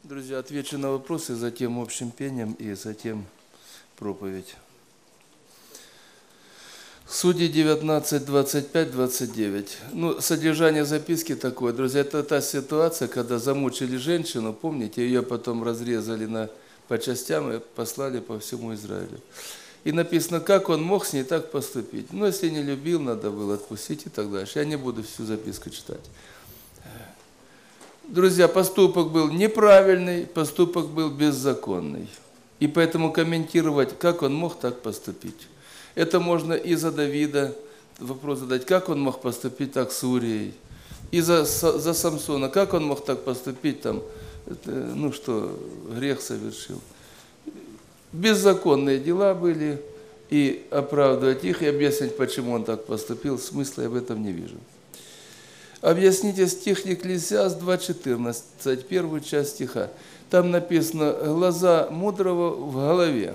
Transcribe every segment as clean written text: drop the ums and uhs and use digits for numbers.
Друзья, отвечу на вопросы, затем общим пением и затем проповедь. Судьи 19, 25, 29. Содержание записки такое, друзья, это та ситуация, когда замучили женщину, помните, ее потом разрезали по частям и послали по всему Израилю. И написано, как он мог с ней так поступить. Если не любил, надо было отпустить и так дальше. Я не буду всю записку читать. Друзья, поступок был неправильный, поступок был беззаконный. И поэтому комментировать, как он мог так поступить. Это можно и за Давида вопрос задать, как он мог поступить так с Урией. И за Самсона, как он мог так поступить, грех совершил. Беззаконные дела были, и оправдывать их, и объяснить, почему он так поступил, смысла я в этом не вижу. Объясните стих Екклесиаст 2.14, первую часть стиха. Там написано «глаза мудрого в голове».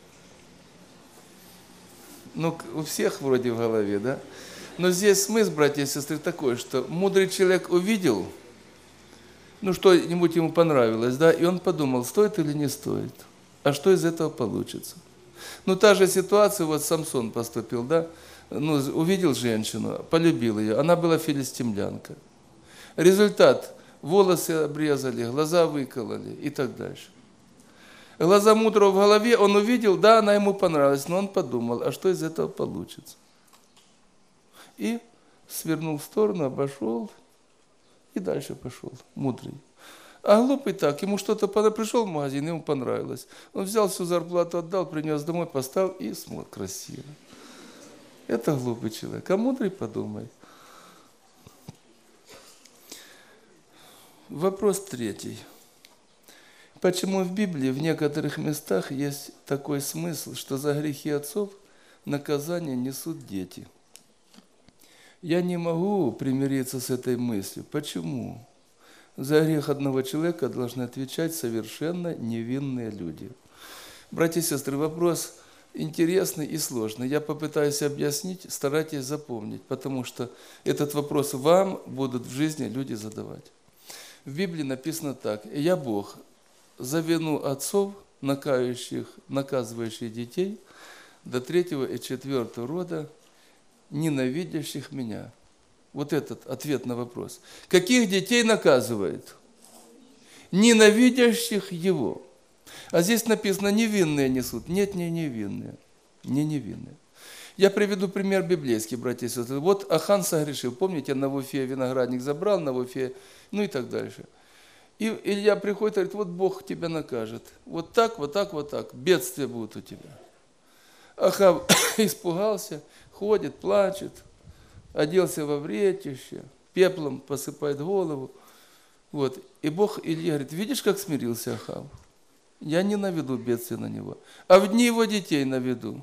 У всех вроде в голове, да? Но здесь смысл, братья и сестры, такой, что мудрый человек увидел, что-нибудь ему понравилось, да, и он подумал, стоит или не стоит, а что из этого получится. Та же ситуация, Самсон поступил, да, увидел женщину, полюбил ее, она была филистимлянка. Результат, волосы обрезали, глаза выкололи и так дальше. Глаза мудрого в голове, он увидел, да, она ему понравилась, но он подумал, а что из этого получится? И свернул в сторону, обошел и дальше пошел, мудрый. А глупый так, ему что-то пришел в магазин, ему понравилось. Он взял всю зарплату, отдал, принес домой, поставил и смотрит красиво. Это глупый человек, а мудрый подумай. Вопрос третий. Почему в Библии в некоторых местах есть такой смысл, что за грехи отцов наказание несут дети? Я не могу примириться с этой мыслью. Почему? За грех одного человека должны отвечать совершенно невинные люди. Братья и сестры, вопрос интересный и сложный. Я попытаюсь объяснить, старайтесь запомнить, потому что этот вопрос вам будут в жизни люди задавать. В Библии написано так: «Я Бог, за вину отцов, наказывающих детей до 3-го и 4-го рода, ненавидящих меня». Вот этот ответ на вопрос. Каких детей наказывает? Ненавидящих его. А здесь написано, невинные несут. Нет, не невинные. Не невинные. Я приведу пример библейский, братья и сестры. Вот Ахан согрешил. Помните, Навуфея виноградник забрал, Навуфея, и так дальше. И Илья приходит и говорит, вот Бог тебя накажет. Вот так, вот так, вот так. Бедствия будут у тебя. Ахав испугался, ходит, плачет, оделся во вретище, пеплом посыпает голову. И Бог Илье говорит, видишь, как смирился Ахав? Я не наведу бедствия на него, а в дни его детей наведу.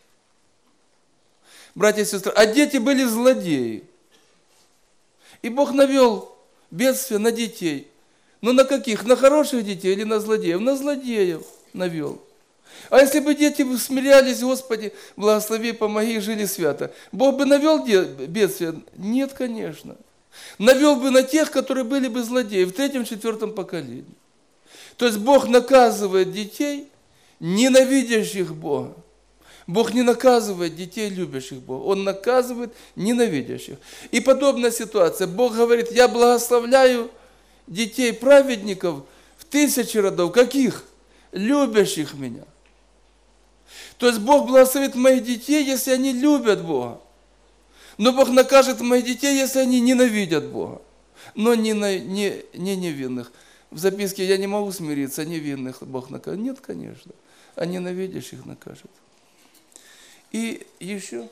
Братья и сестры, а дети были злодеи. И Бог навел бедствия на детей. Но на каких? На хороших детей или на злодеев? На злодеев навел. А если бы дети смирялись, Господи, благослови, помоги, жили свято, Бог бы навел бедствия? Нет, конечно. Навел бы на тех, которые были бы злодеи в 3-м, 4-м поколении. То есть Бог наказывает детей, ненавидящих Бога. Бог не наказывает детей, любящих Бога. Он наказывает ненавидящих. И подобная ситуация. Бог говорит, я благословляю детей праведников в 1000 родов. Каких? Любящих меня. То есть Бог благословит моих детей, если они любят Бога. Но Бог накажет моих детей, если они ненавидят Бога. Но не невинных. В записке я не могу смириться, невинных Бог накажет. Нет, конечно. А ненавидящих накажет. И еще.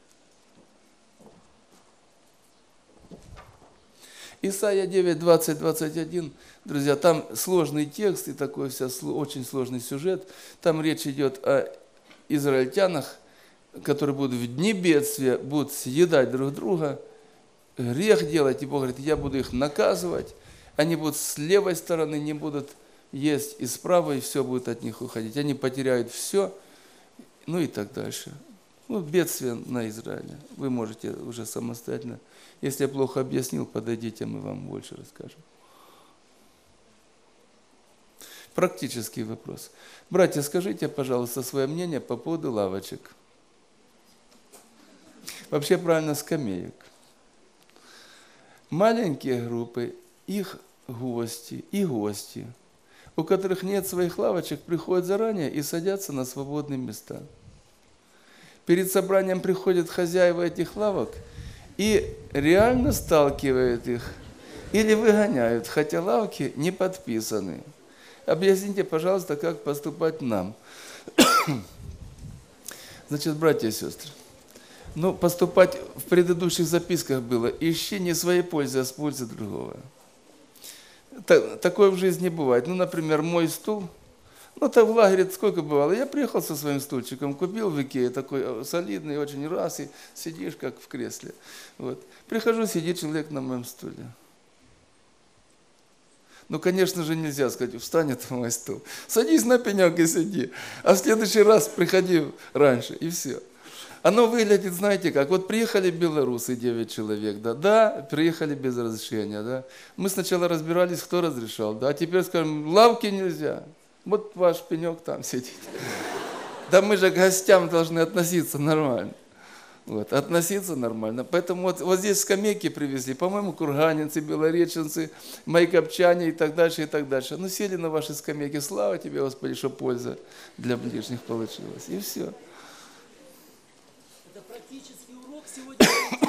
Исайя 9, 20, 21. Друзья, там сложный текст и такой очень сложный сюжет. Там речь идет о израильтянах, которые будут в дни бедствия, будут съедать друг друга, грех делать. И Бог говорит, я буду их наказывать. Они будут с левой стороны, не будут есть, и с правой все будет от них уходить. Они потеряют все, и так дальше. Бедствие на Израиле. Вы можете уже самостоятельно. Если я плохо объяснил, подойдите, мы вам больше расскажем. Практический вопрос. Братья, скажите, пожалуйста, свое мнение по поводу лавочек. Вообще правильно, скамеек. Маленькие группы, их гости и гости, у которых нет своих лавочек, приходят заранее и садятся на свободные места. Перед собранием приходят хозяева этих лавок и реально сталкивают их или выгоняют, хотя лавки не подписаны. Объясните, пожалуйста, как поступать нам. Значит, братья и сестры, поступать в предыдущих записках было: ищи не своей пользы, а с пользы другого. Такое в жизни бывает. Например, мой стул, так в лагере сколько бывало. Я приехал со своим стульчиком, купил в Икее, такой солидный, очень раз, и сидишь как в кресле. Прихожу, сидит человек на моем стуле. Конечно же, нельзя сказать: встань, это мой стул. Садись на пенек и сиди. А в следующий раз приходи раньше, и все. Оно выглядит, знаете как, приехали белорусы, 9 человек, да, приехали без разрешения, да. Мы сначала разбирались, кто разрешал, а теперь скажем: лавки нельзя, ваш пенек там сидит. Да мы же к гостям должны относиться нормально. Относиться нормально. Поэтому вот здесь скамейки привезли, по-моему, курганинцы, белореченцы, майкопчане и так дальше, и так дальше. Сели на ваши скамейки, слава тебе, Господи, что польза для ближних получилась. И все. Это практический урок сегодня.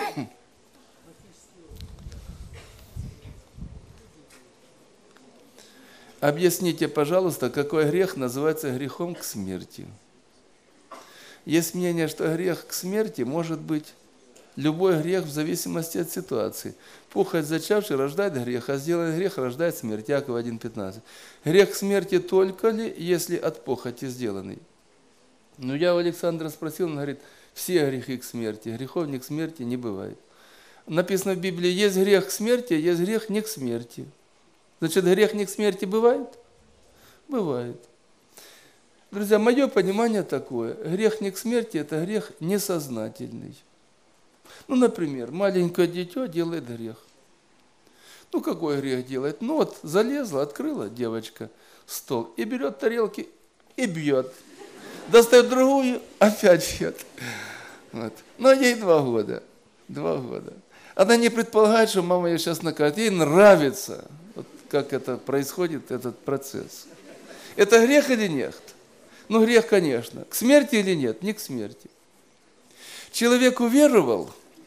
Объясните, пожалуйста, какой грех называется грехом к смерти? Есть мнение, что грех к смерти может быть любой грех в зависимости от ситуации. Похоть зачавший рождает грех, а сделанный грех рождает смерть. Якова 1,15. Грех к смерти только ли, если от похоти сделанный? Я у Александра спросил, он говорит: все грехи к смерти, грехов не к смерти не бывает. Написано в Библии: есть грех к смерти, есть грех не к смерти. Значит, грех не к смерти бывает? Бывает. Друзья, мое понимание такое: грех не к смерти – это грех несознательный. Например, маленькое дитё делает грех. Какой грех делает? Залезла, открыла девочка стол и берет тарелки и бьет. Достает другую, опять бьет. Ей 2 года. 2 года. Она не предполагает, что мама ее сейчас накажет. Ей нравится, как это происходит, этот процесс. Это грех или нет? Грех, конечно. К смерти или нет? Не к смерти. Человек уверовал.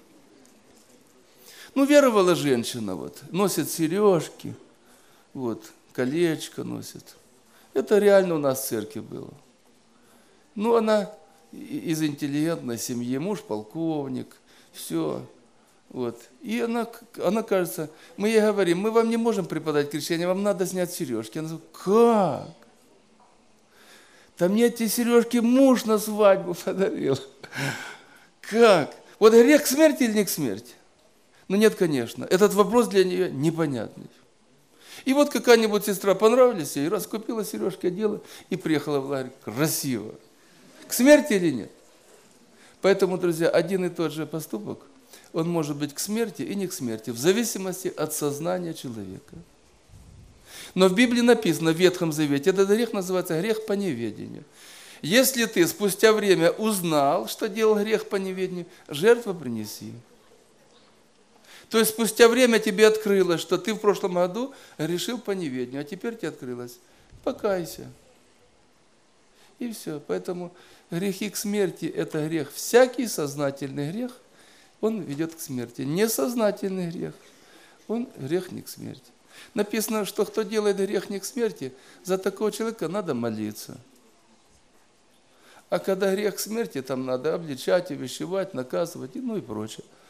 Веровала женщина, носит сережки, колечко носит. Это реально у нас в церкви было. Она из интеллигентной семьи, муж полковник, все. И она кажется, мы ей говорим: мы вам не можем преподать крещение, вам надо снять сережки. Она говорит: как? Да мне эти сережки муж на свадьбу подарил. Как? Грех к смерти или не к смерти? Нет, конечно. Этот вопрос для нее непонятный. И какая-нибудь сестра понравилась ей, раз купила сережки, одела и приехала в лагерь. Красиво. К смерти или нет? Поэтому, друзья, один и тот же поступок, он может быть к смерти и не к смерти, в зависимости от сознания человека. Но в Библии написано, в Ветхом Завете, этот грех называется грех по неведению. Если ты спустя время узнал, что делал грех по неведению, жертву принеси. То есть спустя время тебе открылось, что ты в прошлом году грешил по неведению, а теперь тебе открылось. Покайся. И все. Поэтому грехи к смерти – это грех. Всякий сознательный грех, он ведет к смерти. Несознательный грех, он грех не к смерти. Написано, что кто делает грех не к смерти, за такого человека надо молиться. А когда грех к смерти, там надо обличать, увещевать, наказывать и прочее.